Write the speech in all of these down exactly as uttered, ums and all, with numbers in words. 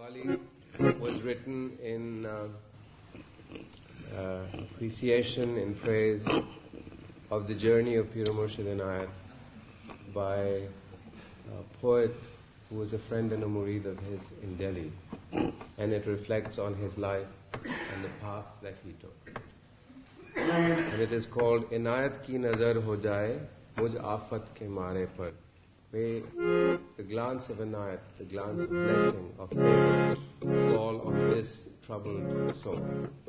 Qawwali was written in uh, uh, appreciation and praise of the journey of Pir Murshid Inayat by a poet who was a friend and a murid of his in Delhi, and it reflects on his life and the path that he took. And it is called Inayat ki nazar ho jaye mujh aafat ke mare par. May the glance of Inayat, the glance of blessing, of favor fall on this troubled soul.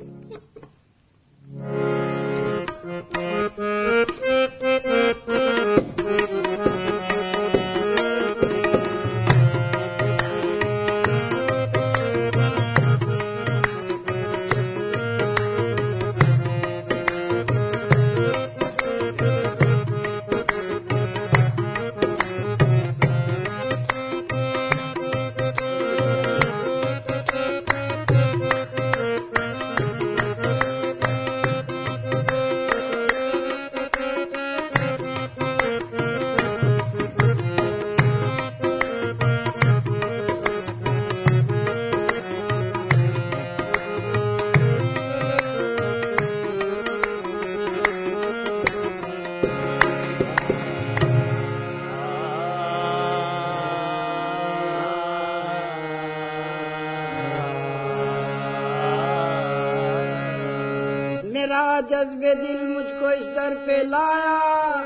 جذب دل مجھ کو اس در پہ لایا،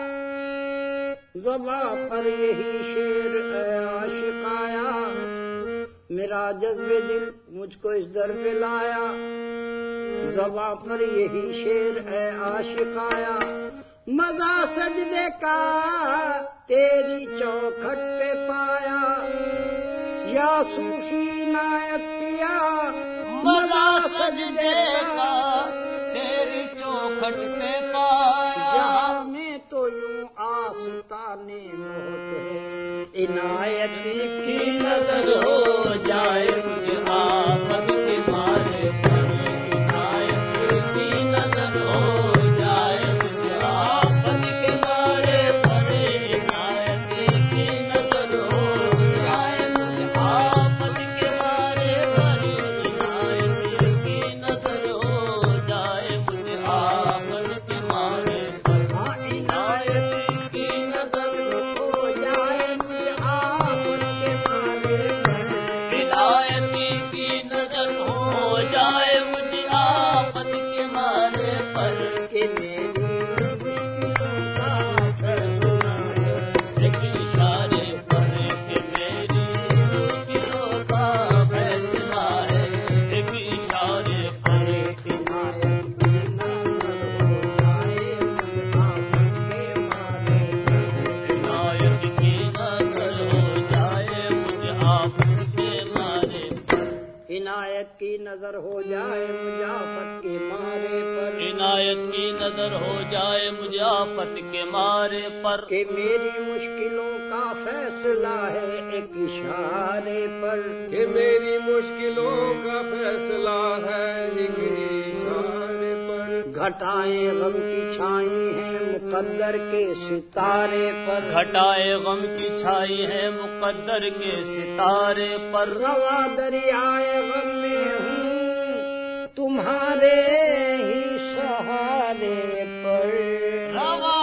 زباں پر یہی شعر اے عاشق آیا. میرا جذب دل مجھ کو اس در پہ لایا، زباں پر یہی شعر اے عاشق آیا. مزہ سجدے کا تیری چوکھٹ پہ پایا، یا صوفی عنایت پیا. مزہ سجدے کا تیری چوکھٹ پہ پایا، جہاں میں تو یوں آستانے موت ہے. عنایت کی نظر ہو جائے مجھے آفت کے مارے پر، عنایت کی نظر ہو جائے مجھے آفت کے مارے پر، عنایت کی نظر ہو جائے مجھے آفت کے مارے پر، عنایت کی نظر ہو جائے مجھے آفت کے مارے پر. عنایت کی نظر ہو جائے مجھے آفت کے مارے پر، عنایت کی نظر ہو جائے مجھے آفت کے مارے پر. کہ میری مشکلوں کا فیصلہ ہے ایک اشارے پر، کہ میری مشکلوں کا فیصلہ ہے ایک اشارے پر. عنایت کی نظر ہو جائے مجھے آفت کے مارے پر، عنایت کی نظر ہو جائے مجھے آفت کے مارے پر. عنایت کی نظر ہو جائے مجھے آفت کے مارے پر، عنایت کی نظر ہو جائے مجھے آفت کے مارے پر. کہ میری مشکلوں کا فیصلہ ہے ایک اشارے پر، کہ میری مشکلوں کا فیصلہ ہے ایک اشارے پر. گھٹائیں غم کی چھائی ہیں مقدر کے ستارے پر، گھٹائے غم کی چھائی ہے مقدر کے ستارے پر. روا دریائے غم میں ہوں تمہارے ہی سہارے پر. روا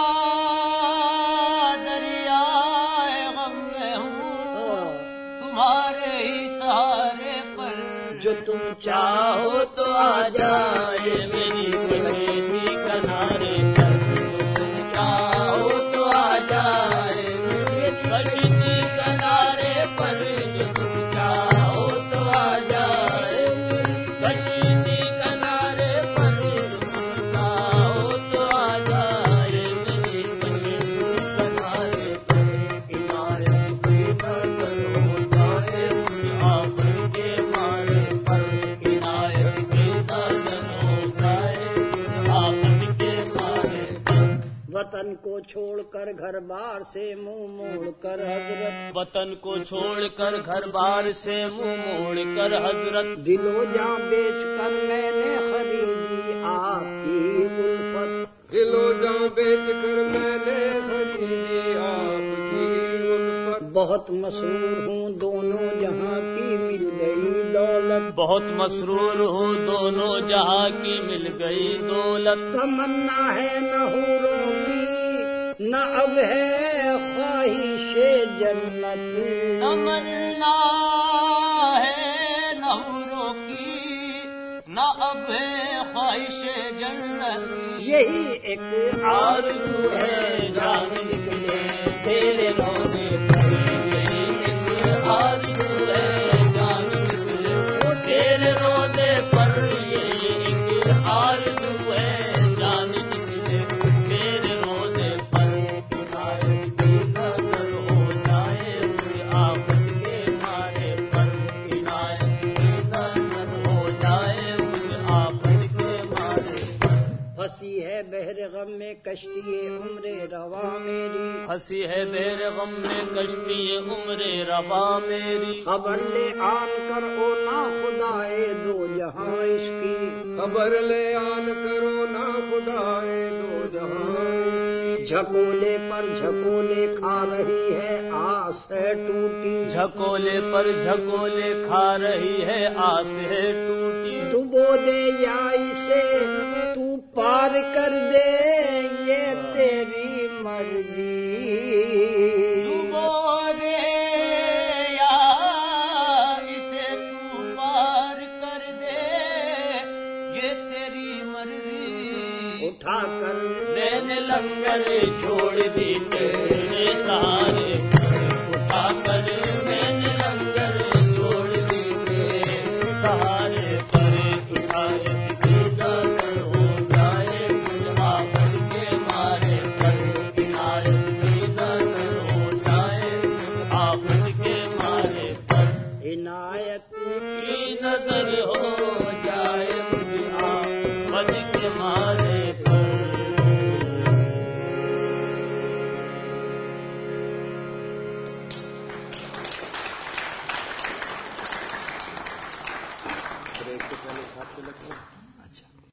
دریائے غم میں ہوں تمہارے ہی سہارے پر. جو تم چاہو تو آ جائے میری کشیدگی کنارے پر، جو تم چاہو تو آ جائے میری کشیدگی کنارے پر. جو تم چاہو تو آ جائے کشیدگی کنارے پر، جو تم چاہو تو آ جائے میری کشیدگی کنارے پر. عنایت کی نظر ہو جائے مجھے آفت کے مارے پر، عنایت کی نظر ہو جائے آفت کے مارے پر. وطن کو چھوڑ کر گھر بار سے منہ موڑ کر حضرت، وطن کو چھوڑ کر گھر بار سے منہ موڑ کر حضرت. دل و جان بیچ کر میں نے خریدی آپ کی الفت، دل و جان بیچ کر میں نے خریدی آپ کی الفت. بہت مسرور ہوں دونوں جہاں کی مل گئی دولت. دولت بہت مسرور ہوں دونوں جہاں کی مل گئی دولت تمنا ہے نہ حوروں کی نہ اب ہے خواہش جنت تمنا ہے نہ حوروں کی نہ اب ہے خواہش جنت یہی ایک آرزو ہے جان نکلے تیرے رونے پر یہی ایک آرزو ہے جان نکلے تیرے رونے پر یہی ایک آرزو ہے جان نکلے تیرے رونے پر عنایت کی نظر ہو جائے مجھے آفت کے مارے پر عنایت کی نظر ہو جائے مجھے آفت کے مارے پر پھنسی ہے بحر غم میں کشتی عمر رواں میری ہنسی ہے بیر غم میں کشتی عمر روا میری خبر لے آن کر او نا خدائے دو جہاں اس کی خبر لے آن کرو نا خدائے دو جہاں جھکولے پر جھکولے کھا رہی ہے آس ہے ٹوٹی جھکولے پر جھکولے کھا رہی ہے آس ہے ٹوٹی ڈبو دے یا اسے تو پار کر دے یہ تیری مرضی ڈبو دے یا اسے تو پار کر دے یہ تیری مرضی اٹھا کر میں نے لنگر چھوڑ دی تیرے سہارے اٹھا کر میں نے لنگر چھوڑ دی تیرے سہارے پر عنایت کی نظر ہو جائے مجھ آفت کے مارے پر عنایت کی نظر ہو جائے مجھ آفت کے مارے پر عنایت کی نظر ہو جائے مجھ آفت کے مارے پر بریک سے پہلے ہاتھ پہ لگتا ہے